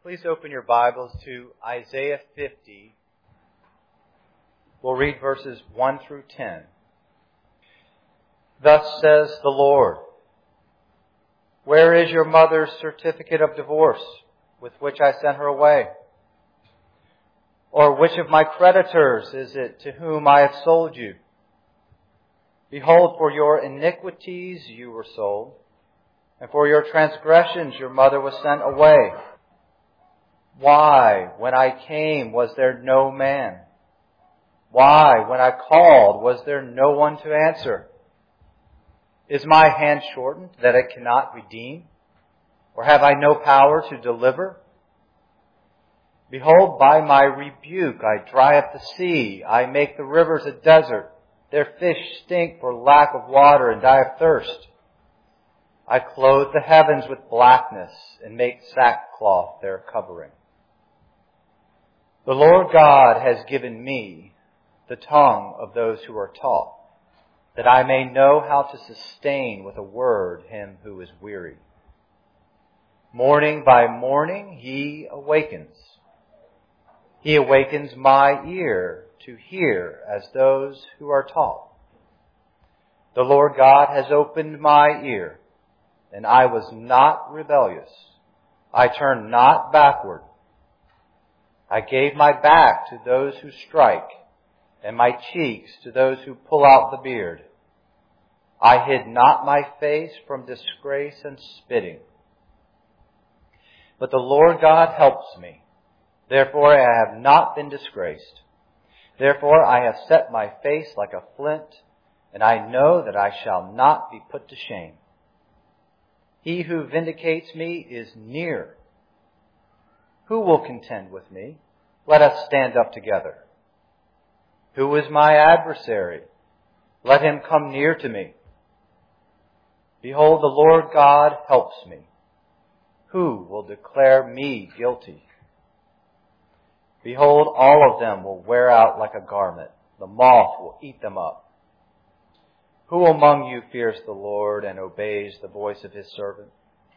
Please open your Bibles to Isaiah 50. We'll read verses 1 through 10. Thus says the Lord, "Where is your mother's certificate of divorce, with which I sent her away? Or which of my creditors is it to whom I have sold you? Behold, for your iniquities you were sold, and for your transgressions your mother was sent away. Why, when I came, was there no man? Why, when I called, was there no one to answer? Is my hand shortened that it cannot redeem? Or have I no power to deliver? Behold, by my rebuke I dry up the sea. I make the rivers a desert. Their fish stink for lack of water and die of thirst. I clothe the heavens with blackness and make sackcloth their covering. The Lord God has given me the tongue of those who are taught, that I may know how to sustain with a word him who is weary. Morning by morning he awakens. He awakens my ear to hear as those who are taught. The Lord God has opened my ear, and I was not rebellious. I turned not backward. I gave my back to those who strike, and my cheeks to those who pull out the beard. I hid not my face from disgrace and spitting. But the Lord God helps me. Therefore I have not been disgraced. Therefore I have set my face like a flint, and I know that I shall not be put to shame. He who vindicates me is near. Who will contend with me? Let us stand up together. Who is my adversary? Let him come near to me. Behold, the Lord God helps me. Who will declare me guilty? Behold, all of them will wear out like a garment. The moth will eat them up. Who among you fears the Lord and obeys the voice of his servant?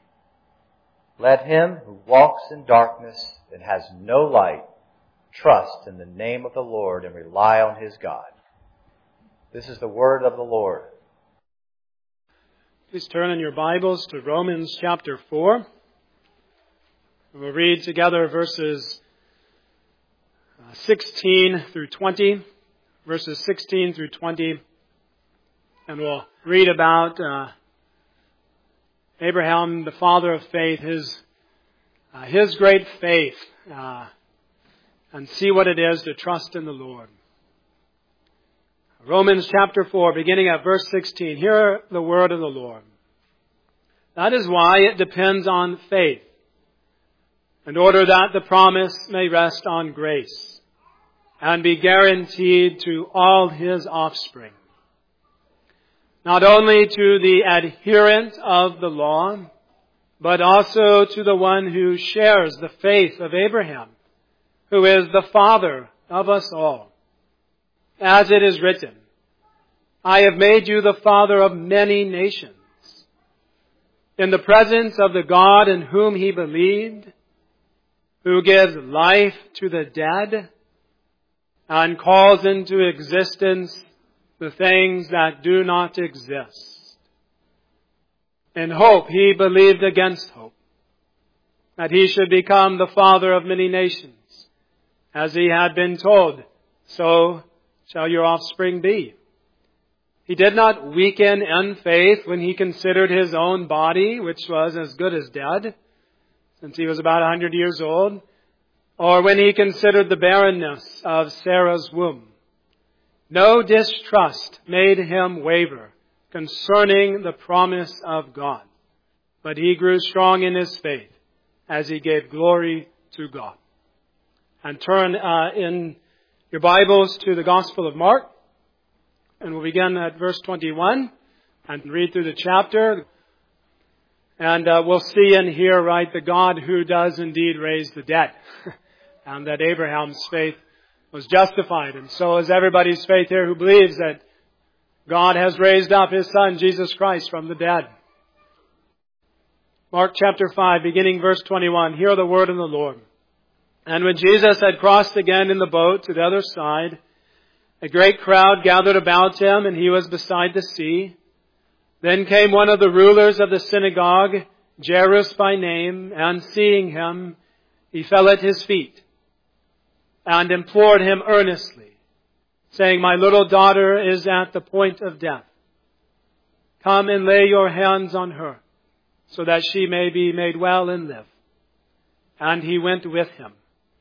Let him who walks in darkness and has no light trust in the name of the Lord and rely on his God." This is the word of the Lord. Please turn in your Bibles to Romans chapter 4. We'll read together verses 16 through 20. Verses 16 through 20. And we'll read about Abraham, the father of faith, his great faith, and see what it is to trust in the Lord. Romans chapter 4, beginning at verse 16. Hear the word of the Lord. "That is why it depends on faith, in order that the promise may rest on grace, and be guaranteed to all his offspring. Not only to the adherent of the law, but also to the one who shares the faith of Abraham, who is the father of us all. As it is written, 'I have made you the father of many nations,' in the presence of the God in whom he believed, who gives life to the dead and calls into existence the things that do not exist. In hope he believed against hope, that he should become the father of many nations. As he had been told, so shall your offspring be. He did not weaken in faith when he considered his own body, which was as good as dead, since he was about 100 years old, or when he considered the barrenness of Sarah's womb. No distrust made him waver concerning the promise of God, but he grew strong in his faith as he gave glory to God." And turn in your Bibles to the Gospel of Mark, and we'll begin at verse 21 and read through the chapter. And we'll see and hear, right, the God who does indeed raise the dead, and that Abraham's faith was justified. And so is everybody's faith here who believes that God has raised up his Son, Jesus Christ, from the dead. Mark chapter 5, beginning verse 21. Hear the word of the Lord. And when Jesus had crossed again in the boat to the other side, a great crowd gathered about him, and he was beside the sea. Then came one of the rulers of the synagogue, Jairus by name, and seeing him, he fell at his feet and implored him earnestly, saying, My little daughter is at the point of death. Come and lay your hands on her, so that she may be made well and live. And he went with him.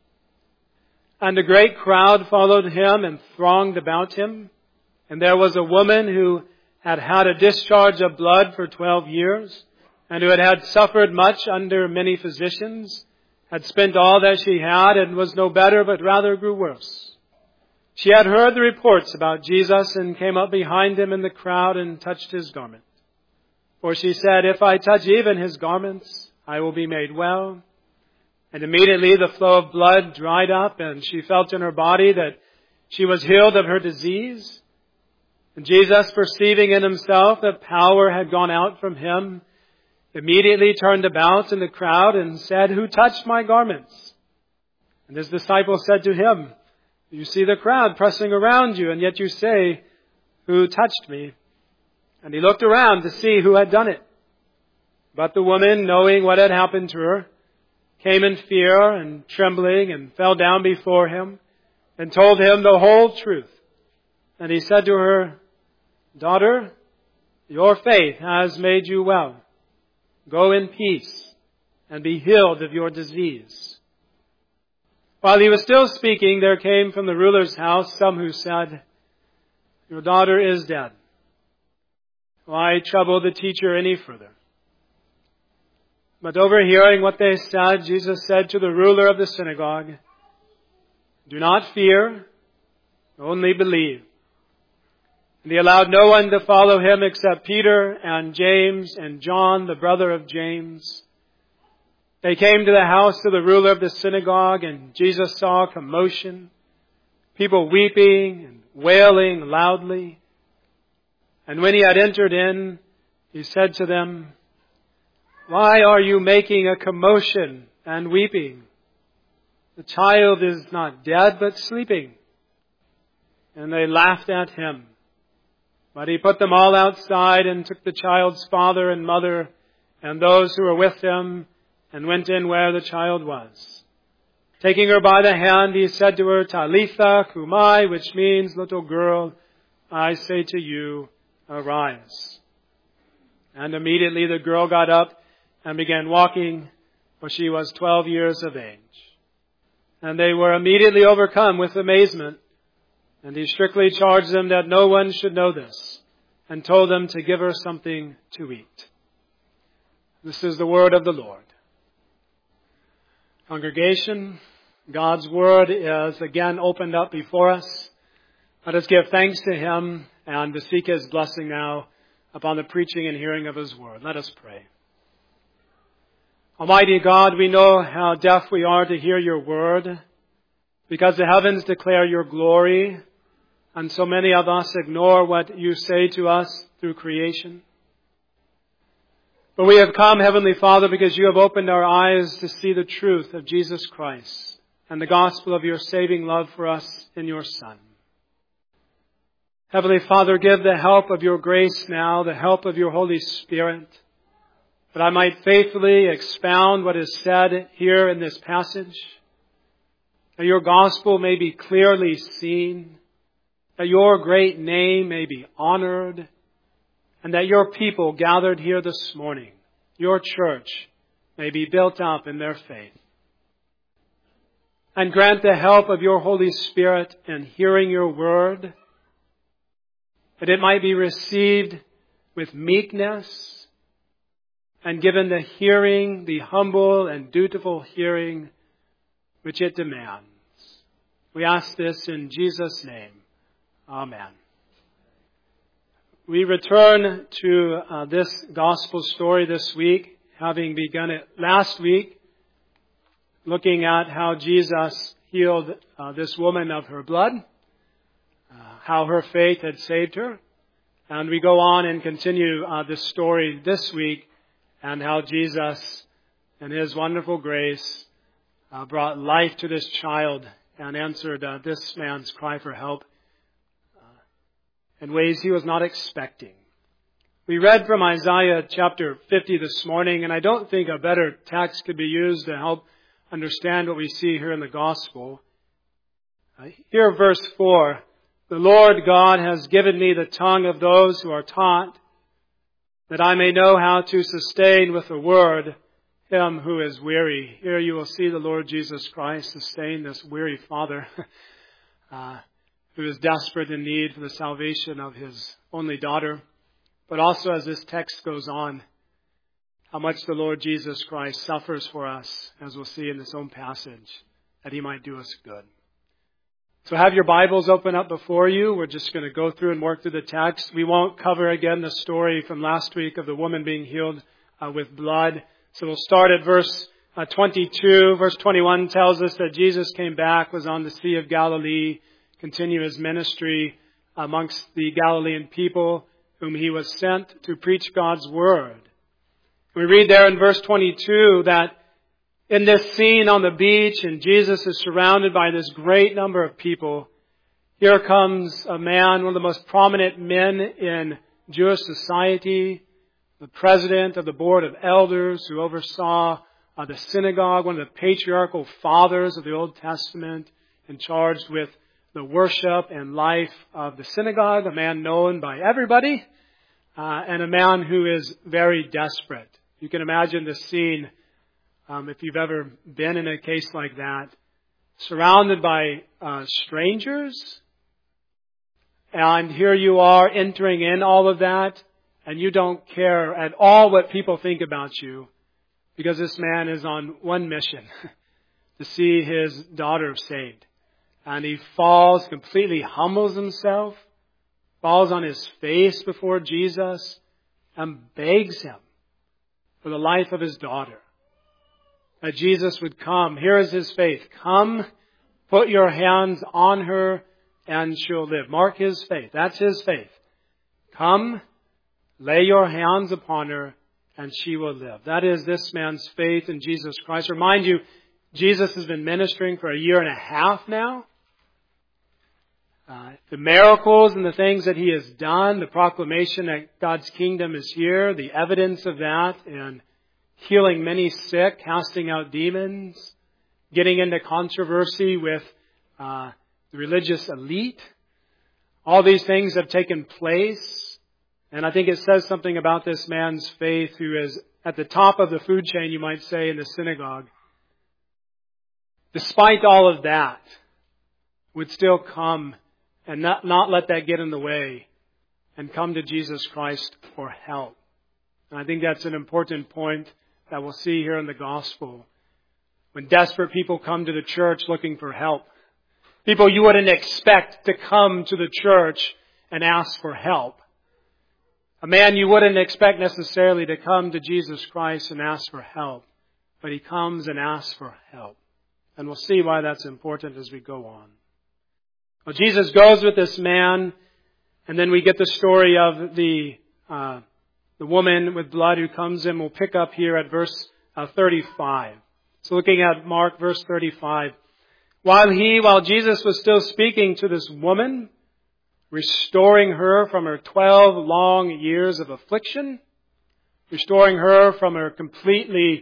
And a great crowd followed him and thronged about him. And there was a woman who had had a discharge of blood for 12 years, and who had suffered much under many physicians, had spent all that she had, and was no better, but rather grew worse. She had heard the reports about Jesus, and came up behind him in the crowd and touched his garment. For she said, If I touch even his garments, I will be made well. And immediately the flow of blood dried up, and she felt in her body that she was healed of her disease. And Jesus, perceiving in himself that power had gone out from him, immediately turned about in the crowd and said, Who touched my garments? And his disciples said to him, You see the crowd pressing around you, and yet you say, Who touched me? And he looked around to see who had done it. But the woman, knowing what had happened to her, came in fear and trembling and fell down before him and told him the whole truth. And he said to her, Daughter, your faith has made you well. Go in peace and be healed of your disease. While he was still speaking, there came from the ruler's house some who said, Your daughter is dead. Why trouble the teacher any further? But overhearing what they said, Jesus said to the ruler of the synagogue, Do not fear, only believe. And he allowed no one to follow him except Peter and James and John, the brother of James. They came to the house of the ruler of the synagogue, and Jesus saw commotion, people weeping and wailing loudly. And when he had entered in, he said to them, Why are you making a commotion and weeping? The child is not dead, but sleeping. And they laughed at him. But he put them all outside and took the child's father and mother and those who were with him and went in where the child was. Taking her by the hand, he said to her, Talitha cumi, which means, Little girl, I say to you, arise. And immediately the girl got up and began walking, for she was 12 years of age. And they were immediately overcome with amazement. And he strictly charged them that no one should know this, and told them to give her something to eat. This is the word of the Lord. Congregation, God's word is again opened up before us. Let us give thanks to him and to seek his blessing now upon the preaching and hearing of his word. Let us pray. Almighty God, we know how deaf we are to hear your word, because the heavens declare your glory, and so many of us ignore what you say to us through creation. But we have come, Heavenly Father, because you have opened our eyes to see the truth of Jesus Christ and the gospel of your saving love for us in your Son. Heavenly Father, give the help of your grace now, the help of your Holy Spirit, that I might faithfully expound what is said here in this passage, that your gospel may be clearly seen, that your great name may be honored, and that your people gathered here this morning, your church, may be built up in their faith. And grant the help of your Holy Spirit in hearing your word, that it might be received with meekness and given the hearing, the humble and dutiful hearing which it demands. We ask this in Jesus' name. Amen. We return to this gospel story this week, having begun it last week, looking at how Jesus healed this woman of her blood, how her faith had saved her. And we go on and continue this story this week and how Jesus and His wonderful grace brought life to this child and answered this man's cry for help in ways he was not expecting. We read from Isaiah chapter 50 this morning, and I don't think a better text could be used to help understand what we see here in the gospel. Here, verse 4, "The Lord God has given me the tongue of those who are taught, that I may know how to sustain with the word him who is weary." Here you will see the Lord Jesus Christ sustain this weary father who is desperate in need for the salvation of his only daughter. But also, as this text goes on, how much the Lord Jesus Christ suffers for us, as we'll see in this own passage, that He might do us good. So have your Bibles open up before you. We're just going to go through and work through the text. We won't cover again the story from last week of the woman being healed with blood. So we'll start at verse 22. Verse 21 tells us that Jesus came back, was on the Sea of Galilee, continued His ministry amongst the Galilean people, whom He was sent to preach God's Word. We read there in verse 22 that in this scene on the beach, and Jesus is surrounded by this great number of people, here comes a man, one of the most prominent men in Jewish society, the president of the board of elders who oversaw the synagogue, one of the patriarchal fathers of the Old Testament, and charged with the worship and life of the synagogue, a man known by everybody, and a man who is very desperate. You can imagine the scene, if you've ever been in a case like that, surrounded by strangers, and here you are entering in all of that, and you don't care at all what people think about you, because this man is on one mission, to see his daughter saved. And he falls, completely humbles himself, falls on his face before Jesus, and begs Him for the life of his daughter. That Jesus would come. Here is his faith. Come, put your hands on her, and she'll live. Mark his faith. That's his faith. Come, lay your hands upon her, and she will live. That is this man's faith in Jesus Christ. Remind you, Jesus has been ministering for 1.5 years now. The miracles and the things that He has done, the proclamation that God's kingdom is here, the evidence of that, and healing many sick, casting out demons, getting into controversy with the religious elite. All these things have taken place. And I think it says something about this man's faith, who is at the top of the food chain, you might say, in the synagogue. Despite all of that, would still come and not let that get in the way, and come to Jesus Christ for help. And I think that's an important point that we'll see here in the gospel. When desperate people come to the church looking for help, people you wouldn't expect to come to the church and ask for help. A man you wouldn't expect necessarily to come to Jesus Christ and ask for help, but he comes and asks for help. And we'll see why that's important as we go on. Well, Jesus goes with this man, and then we get the story of the woman with blood who comes in. We'll pick up here at verse 35. So looking at Mark verse 35. While Jesus was still speaking to this woman, restoring her from her 12 long years of affliction, restoring her from her completely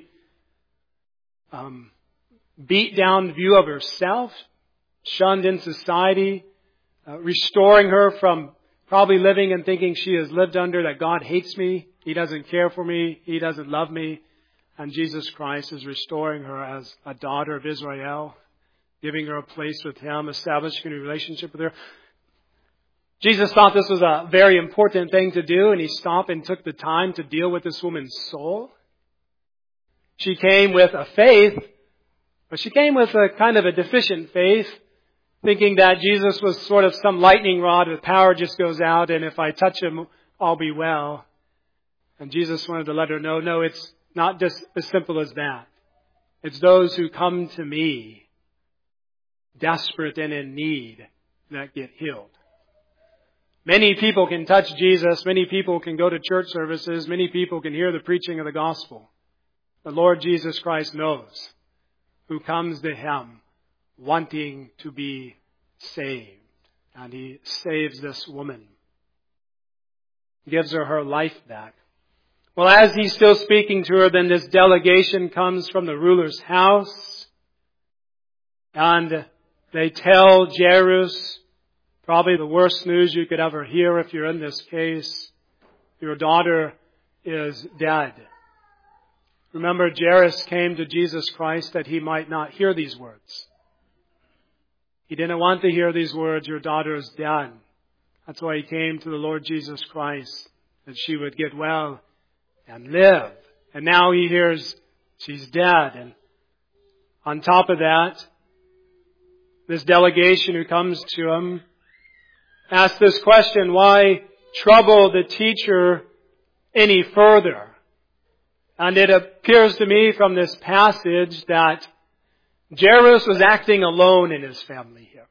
beat down view of herself, shunned in society, restoring her from probably living and thinking she has lived under that God hates me, He doesn't care for me, He doesn't love me. And Jesus Christ is restoring her as a daughter of Israel, giving her a place with Him, establishing a relationship with her. Jesus thought this was a very important thing to do, and He stopped and took the time to deal with this woman's soul. She came with a faith, but she came with a kind of a deficient faith, thinking that Jesus was sort of some lightning rod with power just goes out, and if I touch Him, I'll be well. And Jesus wanted to let her know, no, it's not just as simple as that. It's those who come to me, desperate and in need, that get healed. Many people can touch Jesus. Many people can go to church services. Many people can hear the preaching of the gospel. The Lord Jesus Christ knows who comes to Him wanting to be saved. And He saves this woman. Gives her life back. Well, as He's still speaking to her, then this delegation comes from the ruler's house. And they tell Jairus, probably the worst news you could ever hear if you're in this case. Your daughter is dead. Remember, Jairus came to Jesus Christ that he might not hear these words. He didn't want to hear these words, your daughter is dead. That's why he came to the Lord Jesus Christ, that she would get well and live. And now he hears she's dead. And on top of that, this delegation who comes to him asks this question, why trouble the teacher any further? And it appears to me from this passage that Jairus was acting alone in his family here.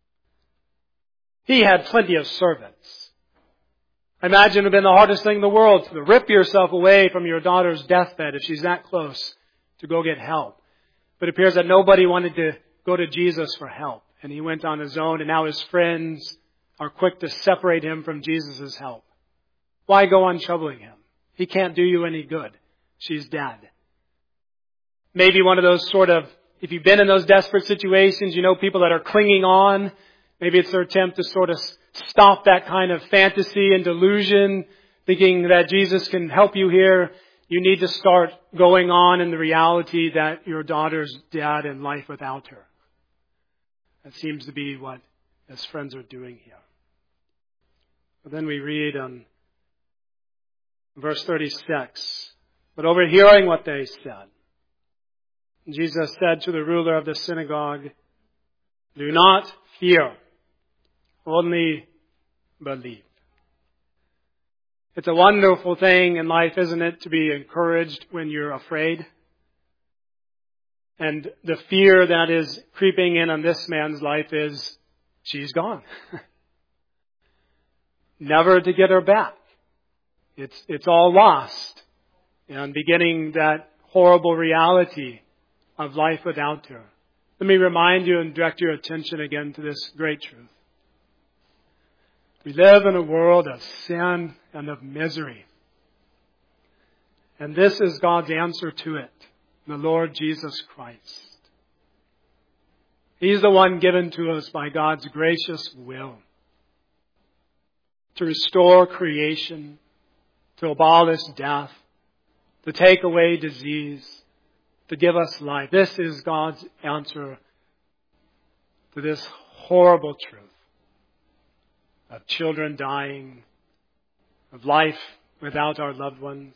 He had plenty of servants. I imagine it would have been the hardest thing in the world to rip yourself away from your daughter's deathbed if she's that close to go get help. But it appears that nobody wanted to go to Jesus for help. And he went on his own, and now his friends are quick to separate him from Jesus' help. Why go on troubling him? He can't do you any good. She's dead. Maybe one of those sort of, if you've been in those desperate situations, you know, people that are clinging on. Maybe it's their attempt to sort of stop that kind of fantasy and delusion, thinking that Jesus can help you here. You need to start going on in the reality that your daughter's dead and life without her. That seems to be what his friends are doing here. But then we read on verse 36, but overhearing what they said, Jesus said to the ruler of the synagogue, do not fear, only believe. It's a wonderful thing in life, isn't it, to be encouraged when you're afraid? And the fear that is creeping in on this man's life is, she's gone. Never to get her back. It's all lost. And beginning that horrible reality of life without her. Let me remind you and direct your attention again to this great truth. We live in a world of sin and of misery. And this is God's answer to it, the Lord Jesus Christ. He's the one given to us by God's gracious will to restore creation, to abolish death, to take away disease, to give us life. This is God's answer to this horrible truth of children dying, of life without our loved ones.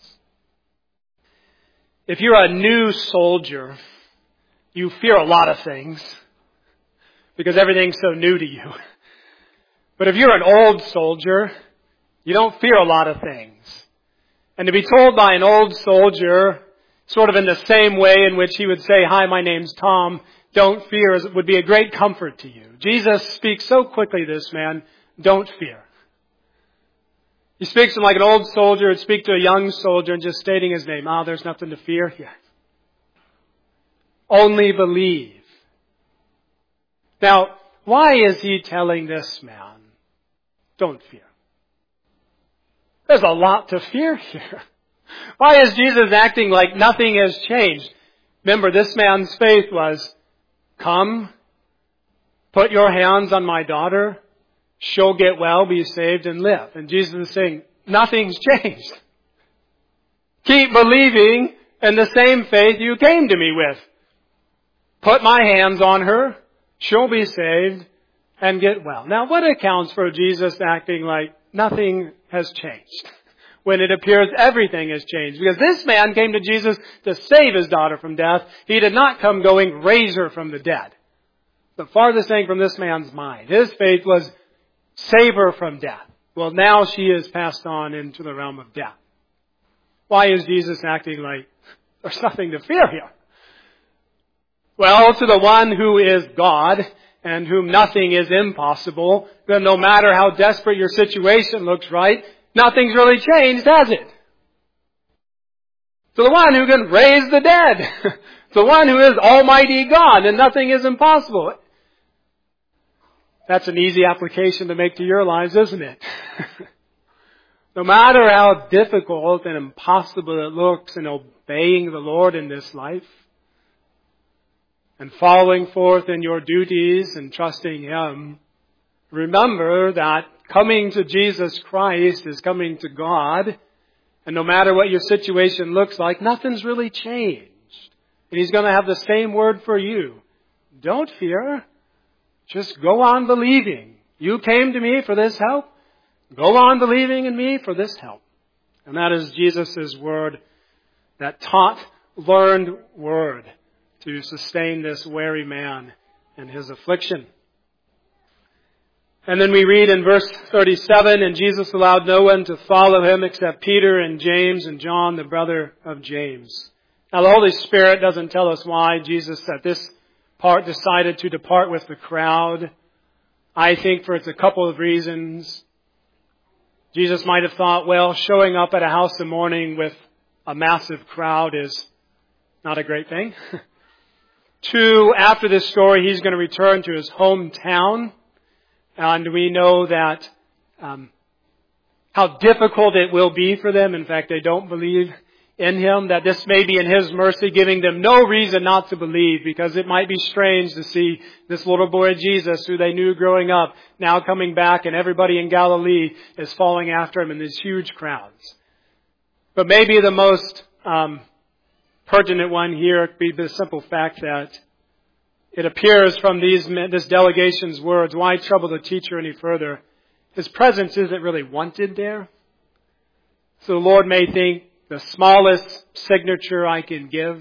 If you're a new soldier, you fear a lot of things because everything's so new to you. But if you're an old soldier, you don't fear a lot of things. And to be told by an old soldier, sort of in the same way in which he would say, hi, my name's Tom, don't fear, would be a great comfort to you. Jesus speaks so quickly to this man, don't fear. He speaks to him like an old soldier would speak to a young soldier and just stating his name. There's nothing to fear here. Only believe. Now, why is he telling this man, don't fear? There's a lot to fear here. Why is Jesus acting like nothing has changed? Remember, this man's faith was, come, put your hands on my daughter, she'll get well, be saved, and live. And Jesus is saying, nothing's changed. Keep believing in the same faith you came to me with. Put my hands on her, she'll be saved, and get well. Now, what accounts for Jesus acting like nothing has changed when it appears everything has changed? Because this man came to Jesus to save his daughter from death. He did not come going, raise her from the dead. The farthest thing from this man's mind. His faith was, save her from death. Well, now she is passed on into the realm of death. Why is Jesus acting like there's nothing to fear here? Well, to the one who is God and whom nothing is impossible, then no matter how desperate your situation looks, right, nothing's really changed, has it? To the one who can raise the dead, to the one who is Almighty God, and nothing is impossible. That's an easy application to make to your lives, isn't it? No matter how difficult and impossible it looks in obeying the Lord in this life, and following forth in your duties and trusting Him, remember that coming to Jesus Christ is coming to God, and no matter what your situation looks like, nothing's really changed. And He's going to have the same word for you. Don't fear. Just go on believing. You came to me for this help. Go on believing in me for this help. And that is Jesus' word, that taught, learned word to sustain this weary man in his affliction. And then we read in verse 37, and Jesus allowed no one to follow Him except Peter and James and John, the brother of James. Now the Holy Spirit doesn't tell us why Jesus at this part decided to depart with the crowd. I think for it's a couple of reasons. Jesus might have thought, well, showing up at a house in the morning with a massive crowd is not a great thing. 2, after this story, He's going to return to His hometown. And we know that how difficult it will be for them. In fact, they don't believe in Him, that this may be in His mercy, giving them no reason not to believe, because it might be strange to see this little boy Jesus, who they knew growing up, now coming back, and everybody in Galilee is following after Him in these huge crowds. But maybe the most pertinent one here would be the simple fact that it appears from this delegation's words, why trouble the teacher any further? His presence isn't really wanted there. So the Lord may think, the smallest signature I can give,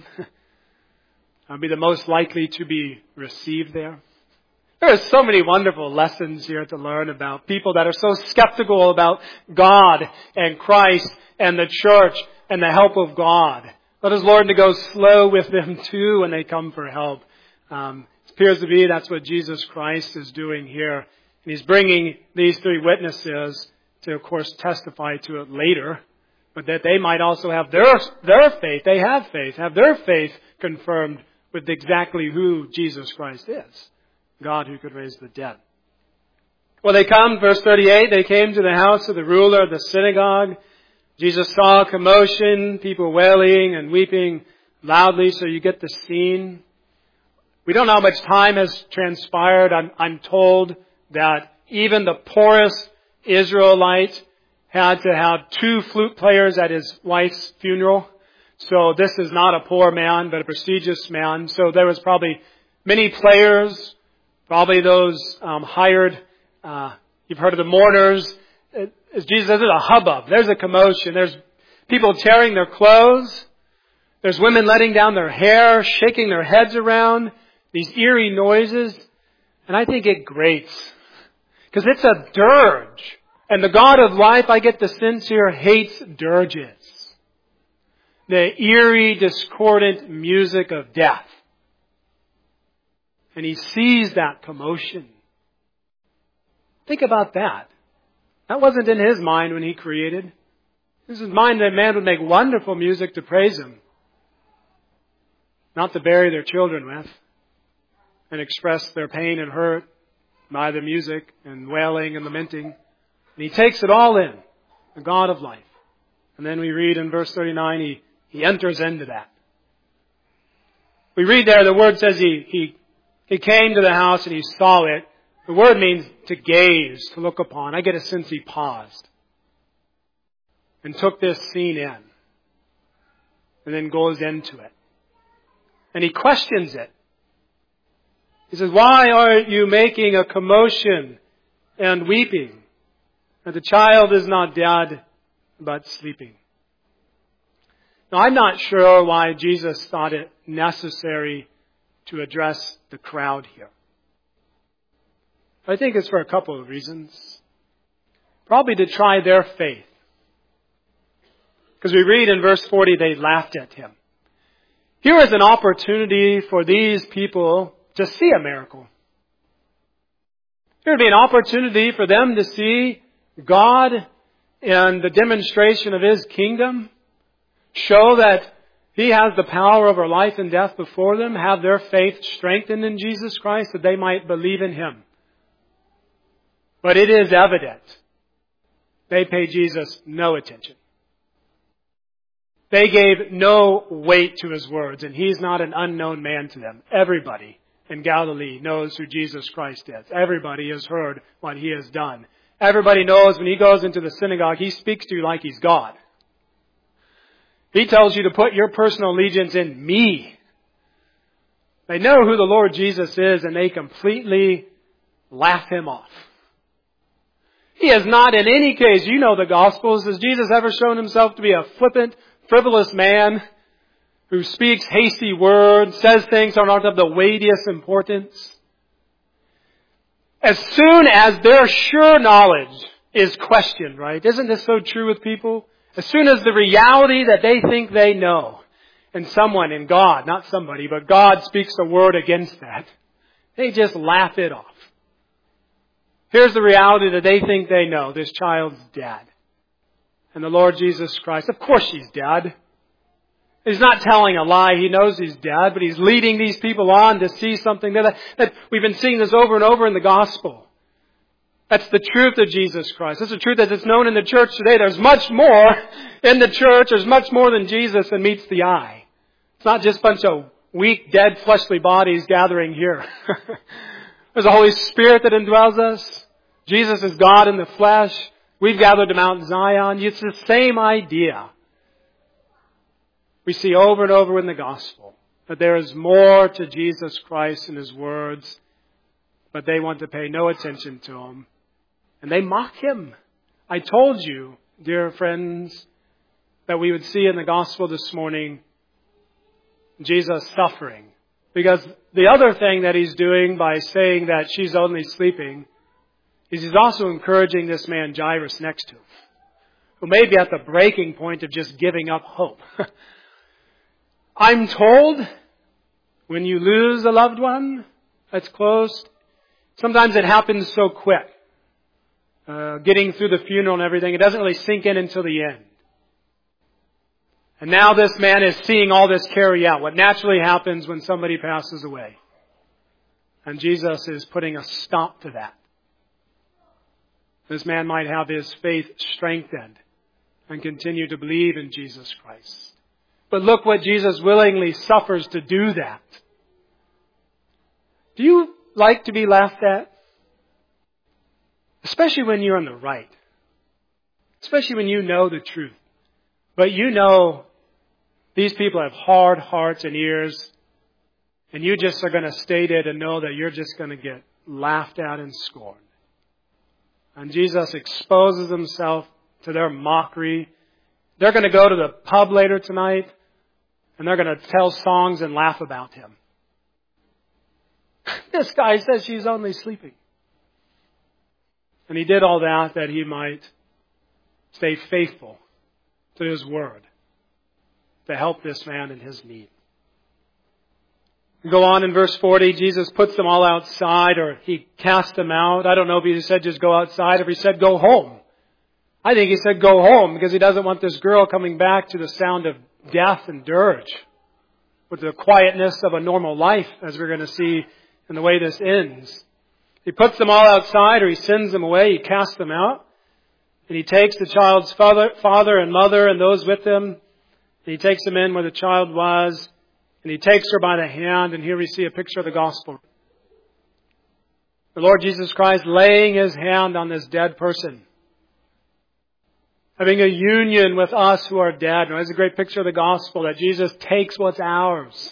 I'll be the most likely to be received there. There are so many wonderful lessons here to learn about people that are so skeptical about God and Christ and the church and the help of God. Let us learn to go slow with them too when they come for help. It appears to be that's what Jesus Christ is doing here. And He's bringing these 3 witnesses to, of course, testify to it later. But that they might also have their faith, they have faith, have their faith confirmed with exactly who Jesus Christ is. God who could raise the dead. Well, they come, verse 38, they came to the house of the ruler of the synagogue. Jesus saw a commotion, people wailing and weeping loudly, so you get the scene. We don't know how much time has transpired. I'm told that even the poorest Israelite had to have 2 flute players at his wife's funeral. So this is not a poor man, but a prestigious man. So there was probably many players, probably those hired. You've heard of the mourners. As Jesus says, there's a hubbub. There's a commotion. There's people tearing their clothes. There's women letting down their hair, shaking their heads around. These eerie noises. And I think it grates. Because it's a dirge. And the God of life, I get the sense here, hates dirges. The eerie, discordant music of death. And He sees that commotion. Think about that. That wasn't in His mind when He created. It was His mind that man would make wonderful music to praise Him. Not to bury their children with. And express their pain and hurt by the music and wailing and lamenting. And He takes it all in, the God of life. And then we read in verse 39, He enters into that. We read there, the word says He came to the house and He saw it. The word means to gaze, to look upon. I get a sense He paused and took this scene in and then goes into it. And He questions it. He says, why are you making a commotion and weeping? And the child is not dead, but sleeping. Now, I'm not sure why Jesus thought it necessary to address the crowd here. I think it's for a couple of reasons. Probably to try their faith. Because we read in verse 40, they laughed at Him. Here is an opportunity for these people to see a miracle. Here would be an opportunity for them to see God in the demonstration of His kingdom, show that He has the power over life and death before them, have their faith strengthened in Jesus Christ that they might believe in Him. But it is evident they pay Jesus no attention. They gave no weight to His words, and He's not an unknown man to them. Everybody in Galilee knows who Jesus Christ is. Everybody has heard what He has done. Everybody knows when He goes into the synagogue, He speaks to you like He's God. He tells you to put your personal allegiance in me. They know who the Lord Jesus is, and they completely laugh Him off. He has not in any case, you know the Gospels, has Jesus ever shown Himself to be a flippant, frivolous man who speaks hasty words, says things that aren't of the weightiest importance? As soon as their sure knowledge is questioned, right? Isn't this so true with people? As soon as the reality that they think they know, and someone in God, not somebody, but God speaks a word against that, they just laugh it off. Here's the reality that they think they know. This child's dead. And the Lord Jesus Christ, of course He's dead. He's not telling a lie. He knows He's dead, but He's leading these people on to see something that we've been seeing this over and over in the Gospel. That's the truth of Jesus Christ. That's the truth that is known in the church today. There's much more in the church. There's much more than Jesus that meets the eye. It's not just a bunch of weak, dead, fleshly bodies gathering here. There's the Holy Spirit that indwells us. Jesus is God in the flesh. We've gathered to Mount Zion. It's the same idea. We see over and over in the Gospel that there is more to Jesus Christ and His words, but they want to pay no attention to Him. And they mock Him. I told you, dear friends, that we would see in the Gospel this morning Jesus suffering. Because the other thing that He's doing by saying that she's only sleeping is He's also encouraging this man Jairus next to him, who may be at the breaking point of just giving up hope. I'm told when you lose a loved one that's close, sometimes it happens so quick. Getting through the funeral and everything, it doesn't really sink in until the end. And now this man is seeing all this carry out, what naturally happens when somebody passes away. And Jesus is putting a stop to that. This man might have his faith strengthened and continue to believe in Jesus Christ. But look what Jesus willingly suffers to do that. Do you like to be laughed at? Especially when you're on the right. Especially when you know the truth. But you know these people have hard hearts and ears, and you just are going to state it and know that you're just going to get laughed at and scorned. And Jesus exposes Himself to their mockery. They're going to go to the pub later tonight, and they're going to tell songs and laugh about Him. This guy says she's only sleeping. And He did all that He might stay faithful to His word to help this man in his need. We go on in verse 40, Jesus puts them all outside, or He cast them out. I don't know if He said just go outside, or if He said go home. I think He said go home because He doesn't want this girl coming back to the sound of death and dirge with the quietness of a normal life, as we're going to see in the way this ends. He puts them all outside, or He sends them away. He casts them out. And He takes the child's father and mother and those with them. And He takes them in where the child was. And He takes her by the hand. And here we see a picture of the gospel. The Lord Jesus Christ laying His hand on this dead person. Having a union with us who are dead. And there's a great picture of the gospel that Jesus takes what's ours.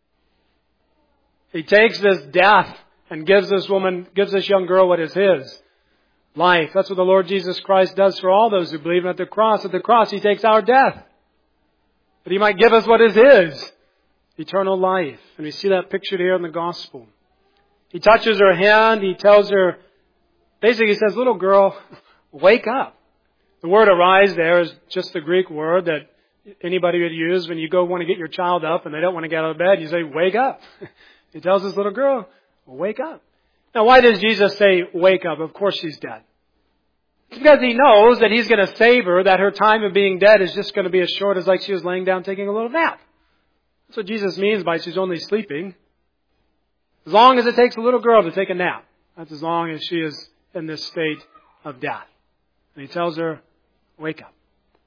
He takes this death and gives this young girl what is His. Life. That's what the Lord Jesus Christ does for all those who believe. And at the cross He takes our death, that He might give us what is His. Eternal life. And we see that pictured here in the gospel. He touches her hand. He tells her, basically He says, little girl, wake up. The word arise there is just the Greek word that anybody would use when you want to get your child up and they don't want to get out of bed. You say, wake up. He tells this little girl, wake up. Now, why does Jesus say, wake up? Of course she's dead. It's because He knows that He's going to save her, that her time of being dead is just going to be as short as like she was laying down taking a little nap. That's what Jesus means by she's only sleeping. As long as it takes a little girl to take a nap. That's as long as she is in this state of death. And He tells her, wake up.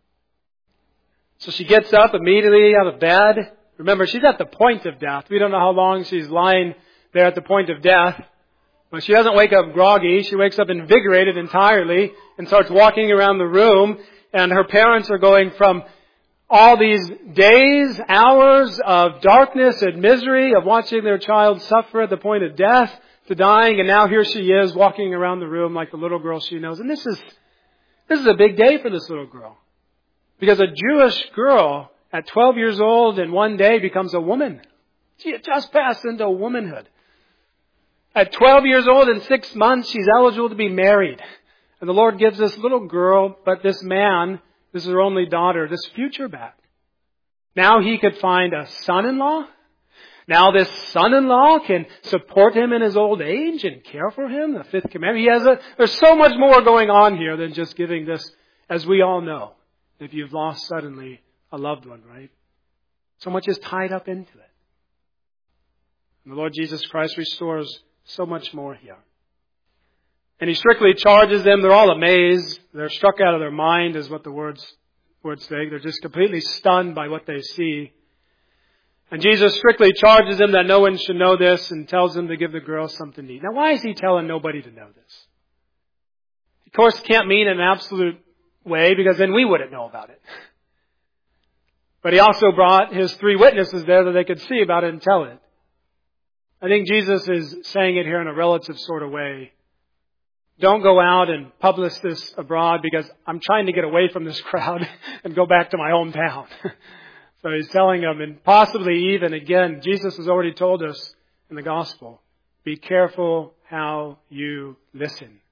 So she gets up immediately out of bed. Remember, she's at the point of death. We don't know how long she's lying there at the point of death. But she doesn't wake up groggy. She wakes up invigorated entirely and starts walking around the room. And her parents are going from all these days, hours of darkness and misery of watching their child suffer at the point of death to dying. And now here she is walking around the room like the little girl she knows. And this is a big day for this little girl. Because a Jewish girl at 12 years old in one day becomes a woman. She had just passed into womanhood. At 12 years old and 6 months, she's eligible to be married. And the Lord gives this little girl, but this man, this is her only daughter, this future back. Now he could find a son-in-law. Now this son-in-law can support him in his old age and care for him. The fifth commandment. There's so much more going on here than just giving this, as we all know, if you've lost suddenly a loved one, right? So much is tied up into it. And the Lord Jesus Christ restores so much more here. And He strictly charges them. They're all amazed. They're struck out of their mind is what the words say. They're just completely stunned by what they see. And Jesus strictly charges them that no one should know this and tells them to give the girl something to eat. Now, why is He telling nobody to know this? Of course, can't mean in an absolute way because then we wouldn't know about it. But He also brought His 3 witnesses there that they could see about it and tell it. I think Jesus is saying it here in a relative sort of way. Don't go out and publish this abroad because I'm trying to get away from this crowd and go back to my hometown. So He's telling them, and possibly even again, Jesus has already told us in the gospel, be careful how you listen.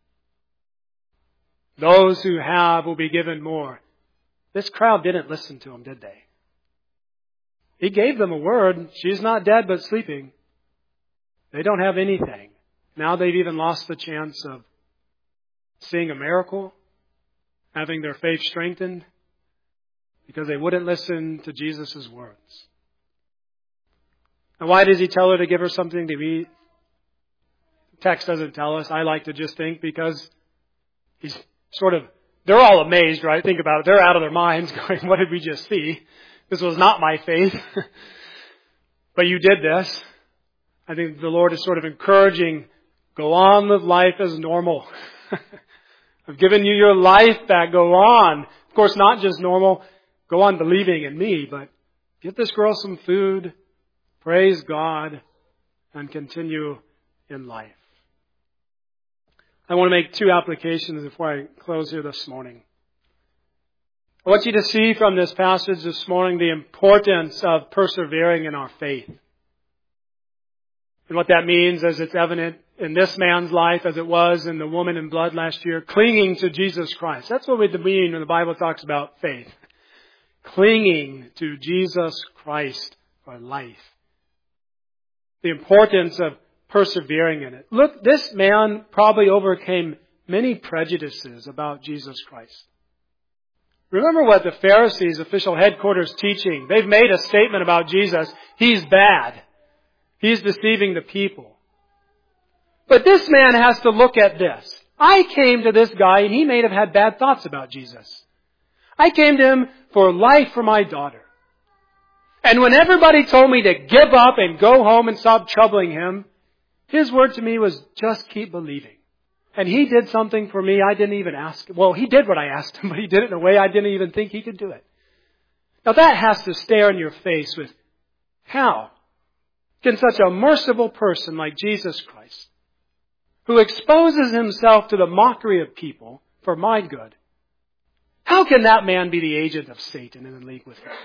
Those who have will be given more. This crowd didn't listen to Him, did they? He gave them a word. She's not dead but sleeping. They don't have anything. Now they've even lost the chance of seeing a miracle, having their faith strengthened, because they wouldn't listen to Jesus' words. Now why does He tell her to give her something to eat? The text doesn't tell us. I like to just think because He's they're all amazed, right? Think about it. They're out of their minds going, what did we just see? This was not my faith. But you did this. I think the Lord is sort of encouraging, go on with life as normal. I've given you your life back. Go on. Of course, not just normal. Go on believing in me, but get this girl some food, praise God, and continue in life. I want to make 2 applications before I close here this morning. I want you to see from this passage this morning the importance of persevering in our faith. And what that means, as it's evident in this man's life as it was in the woman in blood last year, clinging to Jesus Christ. That's what we mean when the Bible talks about faith. Clinging to Jesus Christ for life. The importance of persevering in it. Look, this man probably overcame many prejudices about Jesus Christ. Remember what the Pharisees, official headquarters, teaching. They've made a statement about Jesus. He's bad. He's deceiving the people. But this man has to look at this. I came to this guy and he may have had bad thoughts about Jesus. I came to him for life for my daughter. And when everybody told me to give up and go home and stop troubling him, his word to me was just keep believing. And he did something for me I didn't even ask. Well, he did what I asked him, but he did it in a way I didn't even think he could do it. Now that has to stare in your face with, how can such a merciful person like Jesus Christ, who exposes himself to the mockery of people for my good, how can that man be the agent of Satan and in league with him?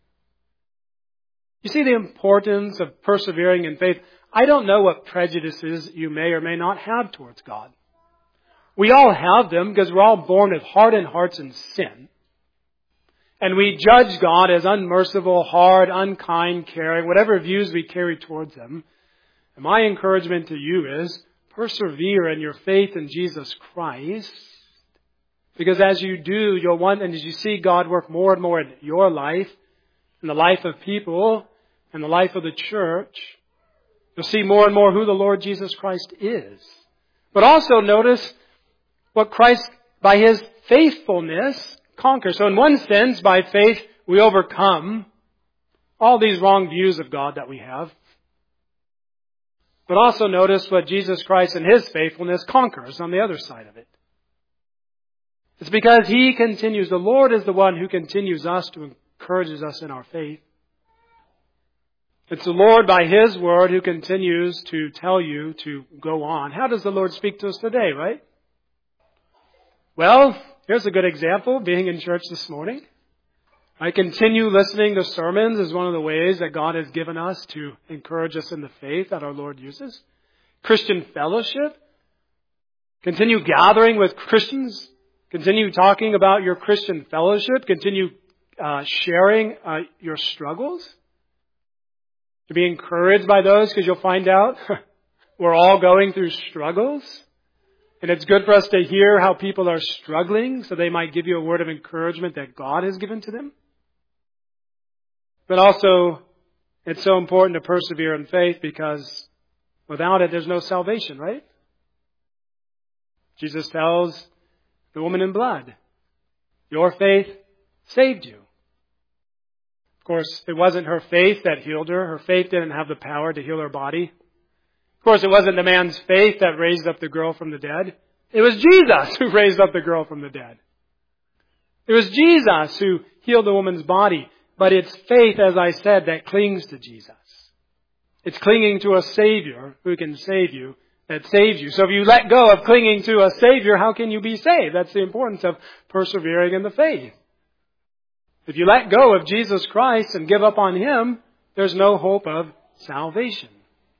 You see the importance of persevering in faith. I don't know what prejudices you may or may not have towards God. We all have them because we're all born with hardened hearts in sin. And we judge God as unmerciful, hard, unkind, caring, whatever views we carry towards Him. And my encouragement to you is persevere in your faith in Jesus Christ. Because as you do, you'll want, and as you see God work more and more in your life, in the life of people, in the life of the church, you'll see more and more who the Lord Jesus Christ is. But also notice what Christ, by His faithfulness, conquers. So in one sense, by faith, we overcome all these wrong views of God that we have. But also notice what Jesus Christ in His faithfulness conquers on the other side of it. It's because He continues, the Lord is the one who continues us, to encourages us in our faith. It's the Lord by His word who continues to tell you to go on. How does the Lord speak to us today, right? Well, here's a good example, being in church this morning. I continue listening to sermons is one of the ways that God has given us to encourage us in the faith that our Lord uses. Christian fellowship. Continue gathering with Christians. Continue talking about your Christian fellowship. Continue sharing your struggles. To be encouraged by those, because you'll find out we're all going through struggles. And it's good for us to hear how people are struggling so they might give you a word of encouragement that God has given to them. But also, it's so important to persevere in faith because without it, there's no salvation, right? Jesus tells the woman in blood, your faith saved you. Of course, it wasn't her faith that healed her. Her faith didn't have the power to heal her body. Of course, it wasn't the man's faith that raised up the girl from the dead. It was Jesus who raised up the girl from the dead. It was Jesus who healed the woman's body. But it's faith, as I said, that clings to Jesus. It's clinging to a Savior who can save you, that saves you. So if you let go of clinging to a Savior, how can you be saved? That's the importance of persevering in the faith. If you let go of Jesus Christ and give up on Him, there's no hope of salvation.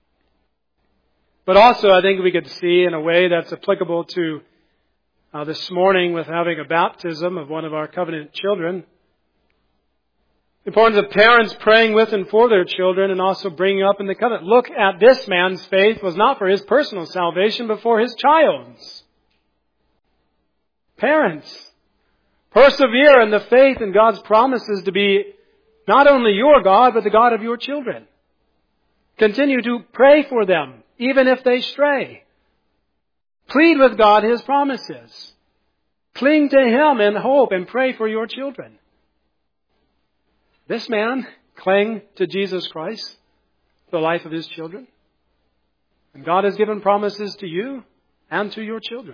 But also, I think we could see in a way that's applicable to this morning with having a baptism of one of our covenant children, the importance of parents praying with and for their children and also bringing up in the covenant. Look at this man's faith was not for his personal salvation, but for his child's. Parents, persevere in the faith in God's promises to be not only your God, but the God of your children. Continue to pray for them, even if they stray. Plead with God His promises. Cling to Him in hope and pray for your children. This man clung to Jesus Christ, the life of his children. And God has given promises to you and to your children.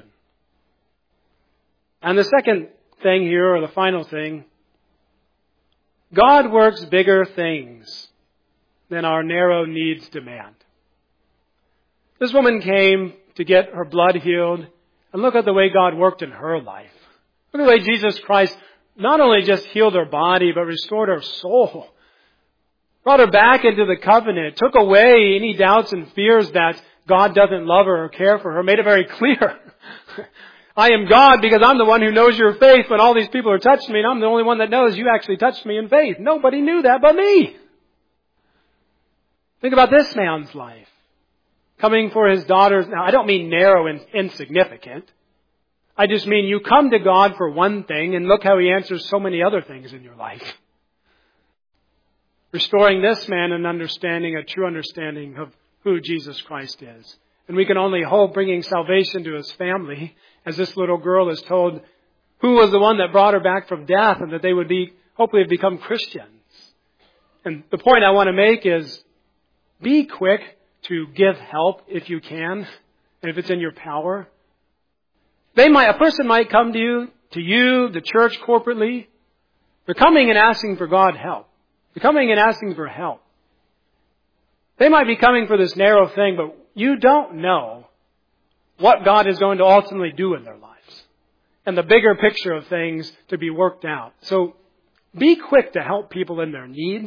And the second thing here, or the final thing, God works bigger things than our narrow needs demand. This woman came to get her blood healed, and look at the way God worked in her life. Look at the way Jesus Christ not only just healed her body, but restored her soul. Brought her back into the covenant. Took away any doubts and fears that God doesn't love her or care for her. Made it very clear. I am God because I'm the one who knows your faith when all these people are touching me, and I'm the only one that knows you actually touched me in faith. Nobody knew that but me. Think about this man's life. Coming for his daughters. Now, I don't mean narrow and insignificant. I just mean you come to God for one thing and look how He answers so many other things in your life. Restoring this man an understanding, a true understanding of who Jesus Christ is. And we can only hope bringing salvation to his family, as this little girl is told who was the one that brought her back from death, and that they would be, hopefully become Christians. And the point I want to make is, be quick to give help if you can, and if it's in your power. A person might come to you, the church corporately. They're coming and asking for God help. They're coming and asking for help. They might be coming for this narrow thing, but you don't know what God is going to ultimately do in their lives. And the bigger picture of things to be worked out. So be quick to help people in their needs.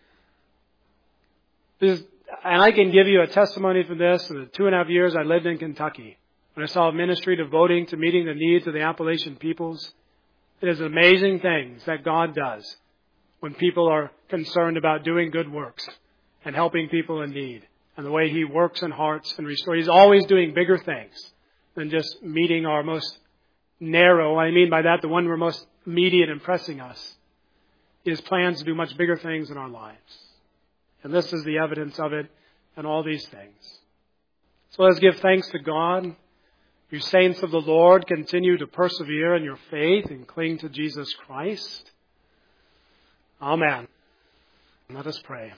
And I can give you a testimony for this. In the 2.5 years I lived in Kentucky, when I saw a ministry devoting to meeting the needs of the Appalachian peoples, it is amazing things that God does when people are concerned about doing good works and helping people in need. and the way He works in hearts and restores. He's always doing bigger things than just meeting our most narrow. I mean by that, the one we're most immediate and pressing us. He has plans to do much bigger things in our lives. And this is the evidence of it in all these things. So let's give thanks to God. You saints of the Lord, continue to persevere in your faith and cling to Jesus Christ. Amen. Let us pray.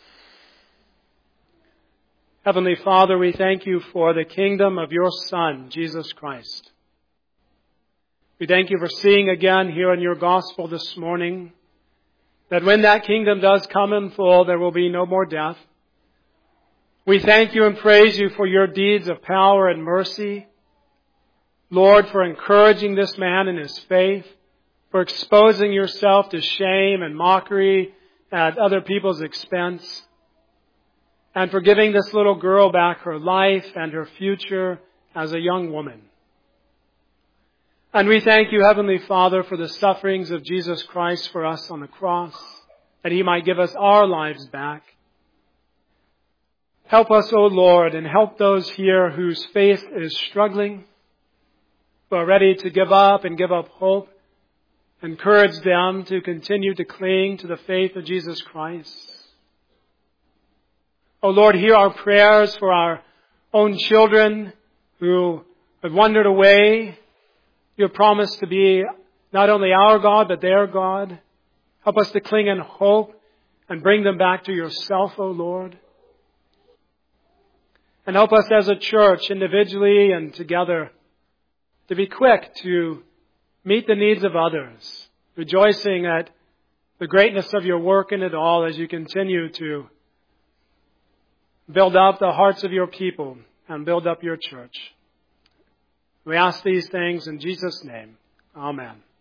Heavenly Father, we thank you for the kingdom of your Son, Jesus Christ. We thank you for seeing again here in your gospel this morning that when that kingdom does come in full, there will be no more death. We thank you and praise you for your deeds of power and mercy. Lord, for encouraging this man in his faith, for exposing yourself to shame and mockery at other people's expense, and for giving this little girl back her life and her future as a young woman. And we thank you, Heavenly Father, for the sufferings of Jesus Christ for us on the cross, that He might give us our lives back. Help us, O Lord, and help those here whose faith is struggling, who are ready to give up and give up hope. Encourage them to continue to cling to the faith of Jesus Christ. O Lord, hear our prayers for our own children who have wandered away. You have promised to be not only our God, but their God. Help us to cling in hope and bring them back to yourself, O Lord. And help us as a church, individually and together, to be quick to meet the needs of others, rejoicing at the greatness of your work in it all as you continue to build up the hearts of your people and build up your church. We ask these things in Jesus' name. Amen.